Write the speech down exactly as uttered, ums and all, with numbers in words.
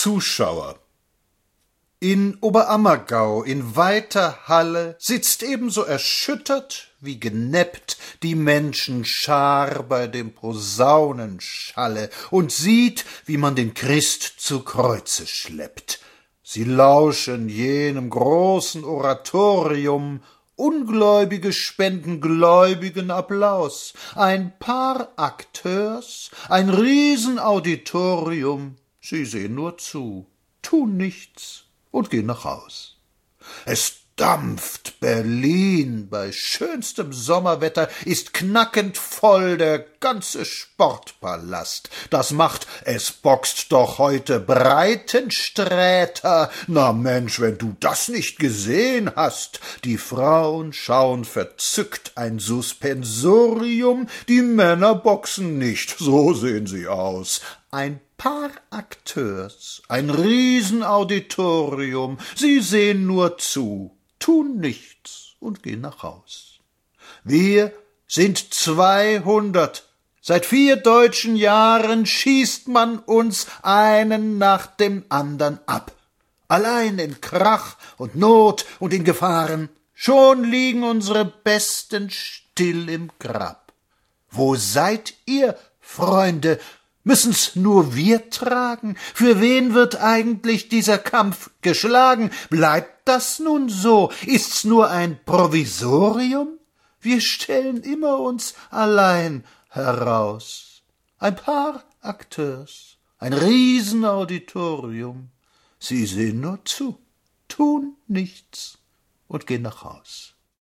Zuschauer. In Oberammergau in weiter Halle sitzt ebenso erschüttert wie geneppt die Menschenschar bei dem Posaunenschalle und sieht, wie man den Christ zu Kreuze schleppt. Sie lauschen jenem großen Oratorium, Ungläubige spenden gläubigen Applaus, ein paar Akteurs, ein Riesenauditorium, sie sehen nur zu, tun nichts und gehen nach Haus. Es dampft Berlin bei schönstem Sommerwetter, ist knackend voll der ganze Sportpalast. Das macht, es boxt doch heute Breitensträter. Na Mensch, wenn du das nicht gesehen hast. Die Frauen schauen verzückt ein Suspensorium, die Männer boxen nicht, so sehen sie aus. Ein paar Akteurs, ein Riesenauditorium, sie sehen nur zu, tun nichts und gehen nach Haus. Wir sind zweihundert. Seit vier deutschen Jahren schießt man uns einen nach dem andern ab. Allein in Krach und Not und in Gefahren, schon liegen unsere Besten still im Grab. Wo seid ihr, Freunde? Müssen's nur wir tragen? Für wen wird eigentlich dieser Kampf geschlagen? Bleibt das nun so? Ist's nur ein Provisorium? Wir stellen immer uns allein heraus. Ein paar Akteurs, ein Riesenauditorium. Sie sehen nur zu, tun nichts und gehen nach Haus.